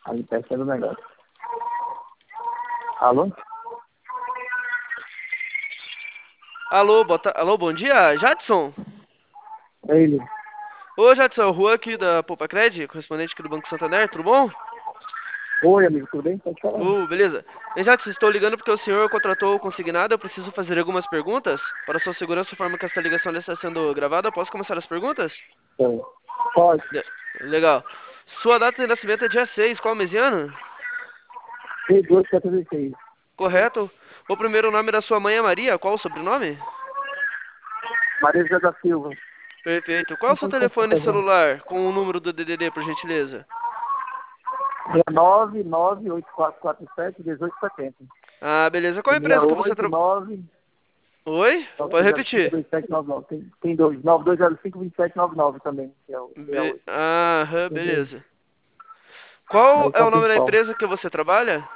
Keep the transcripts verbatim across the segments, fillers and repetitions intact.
Aí testando o negócio. Alô? Alô, bota... Alô, bom dia, Jadson? É ele. Ô, Jadson, é o Juan aqui da Poupa Cred, correspondente aqui do Banco Santander, tudo bom? Oi, amigo, tudo bem? Pode falar. Uh, beleza. Bem, Jadson, estou ligando porque o senhor contratou o consignado, eu preciso fazer algumas perguntas. Para sua segurança, de forma que esta ligação está sendo gravada, posso começar as perguntas? É. Pode. Le- Legal. Sua data de nascimento é dia seis, qual mês e ano? T dois quatorze e seis. Correto. O primeiro nome da sua mãe é Maria, qual o sobrenome? Maria José da Silva. Perfeito. Qual é o Não seu tem como telefone fazer. celular com o número do D D D, por gentileza? É nove nove oito quatro quatro sete um oito sete zero. Ah, beleza. Qual é a empresa que você oito trabalha? nove Oi? nove Pode dois zero cinco repetir. dois sete nove nove. Tem, tem dois. nove dois zero cinco dois sete nove nove também. Que é o Be... sessenta e oito. Ah, Tem dois. beleza. Qual Aí é tá o o nome da principal. empresa que você trabalha?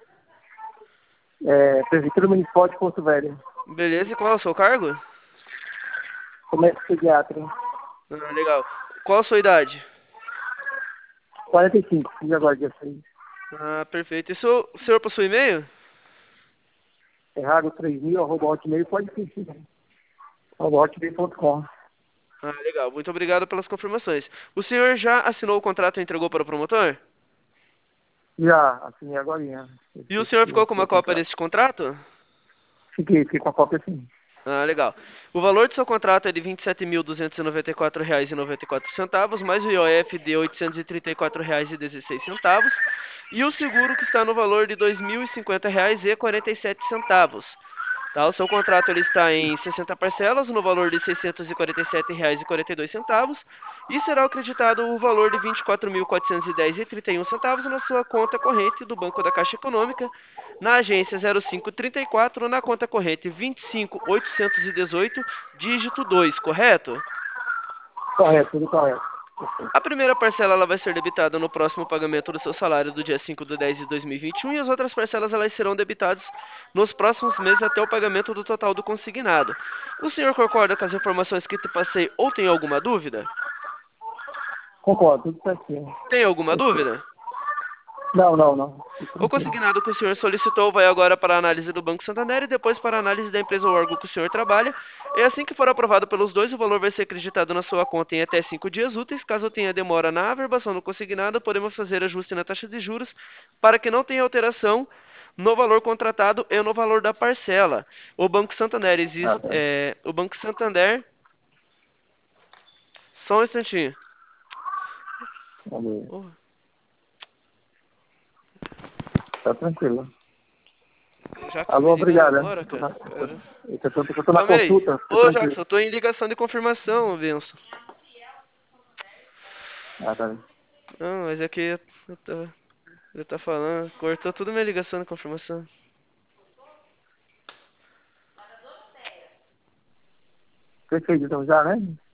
É, Prefeitura Municipal de Porto Velho. Beleza. E qual é o seu cargo? Comércio pediatra. Ah, legal. Qual a sua idade? quarenta e cinco. Fiz agora dia seis. Ah, perfeito. E seu- o senhor possui e-mail? Errado três mil, arroba hotmail, pode pedir. arroba hotmail ponto com. Ah, legal. Muito obrigado pelas confirmações. O senhor já assinou o contrato e entregou para o promotor? Já assinei agora. Esse, E o senhor esse, ficou com esse uma cópia contrato. desse contrato? Fiquei, fiquei com a cópia sim. Ah, legal. O valor do seu contrato é de vinte e sete mil duzentos e noventa e quatro reais e noventa e quatro centavos, mais o I O F de oitocentos e trinta e quatro reais e dezesseis centavos, e o seguro que está no valor de dois mil e cinquenta reais e quarenta e sete centavos. Tá? O seu contrato ele está em sessenta parcelas, no valor de seiscentos e quarenta e sete reais e quarenta e dois centavos, e será acreditado o valor de vinte e quatro mil quatrocentos e dez reais e trinta e um centavos na sua conta corrente do Banco da Caixa Econômica, na agência zero cinco trinta e quatro, na conta corrente vinte e cinco mil oitocentos e dezoito, dígito dois, correto? Correto, tudo correto. A primeira parcela ela vai ser debitada no próximo pagamento do seu salário do dia cinco de dez de dois mil e vinte e um e as outras parcelas elas serão debitadas nos próximos meses até o pagamento do total do consignado. O senhor concorda com as informações que te passei ou tem alguma dúvida? Concordo, tudo certinho. Tem alguma Perfeito. dúvida? Não, não, não. Fique O tranquilo. consignado que o senhor solicitou vai agora para a análise do Banco Santander e depois para a análise da empresa ou órgão que o senhor trabalha. E assim que for aprovado pelos dois, o valor vai ser acreditado na sua conta em até cinco dias úteis. Caso tenha demora na averbação do consignado, podemos fazer ajuste na taxa de juros para que não tenha alteração no valor contratado e no valor da parcela. O Banco Santander Ah, existe, tá. é, o Banco Santander, só um instantinho. Valeu. Oh, Tá tranquilo. o Jackson me Alô, ligando obrigado. Né? agora, Eu tô cara. na, eu tô, Cara. eu tô, eu tô na Calma aí. consulta, fica Ô, tranquilo. Jackson, eu tô em ligação de confirmação, Benção. Ah, tá. Não, mas é que eu, eu tô, ele tá falando, cortou tudo minha ligação de confirmação. Perfeito, então já, né?